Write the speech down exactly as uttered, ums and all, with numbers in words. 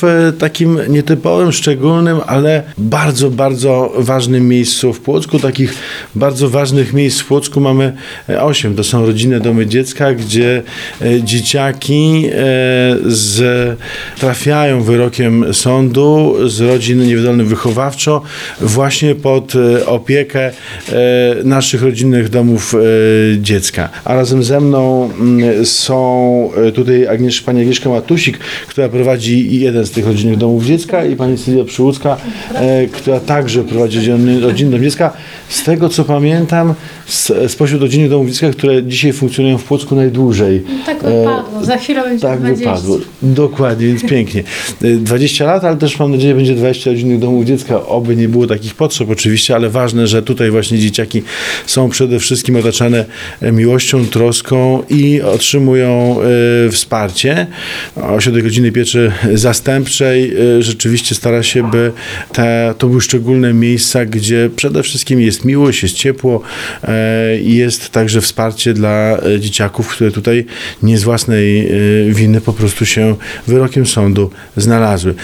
w takim nietypowym, szczególnym, ale bardzo, bardzo ważnym miejscu w Płocku. Takich bardzo ważnych miejsc w Płocku mamy osiem. To są rodzinne domy dziecka, gdzie dzieciaki z, trafiają wyrokiem sądu z rodzin niewydolnych wychowawczo właśnie pod opiekę naszych rodzinnych domów dziecka. A razem ze mną są tutaj Agnieszka, pani Agnieszka Matusik, która prowadzi jeden z tych rodzinnych domów dziecka, i pani Sylwia Przyłódzka, która także prowadzi rodzinny dom dziecka. Z tego co pamiętam, z, spośród rodzinnych domów dziecka, które dzisiaj funkcjonują w Płocku najdłużej. Tak wypadło, za chwilę będzie tak dwadzieścia. Wypadło. Dokładnie, więc pięknie. dwadzieścia lat, ale też mam nadzieję, będzie dwadzieścia rodzinnych domów dziecka. Oby nie było takich potrzeb oczywiście, ale ważne, że tutaj właśnie dzieciaki są przede wszystkim otaczane miłością, troską i otrzymują y, wsparcie. Ośrodek Rodziny Pieczy Zastępczej y, rzeczywiście stara się, by te, to były szczególne miejsca, gdzie przede wszystkim jest miłość, jest ciepło i y, jest także wsparcie dla y, dzieciaków, które tutaj nie z własnej y, winy po prostu się wyrokiem sądu znalazły.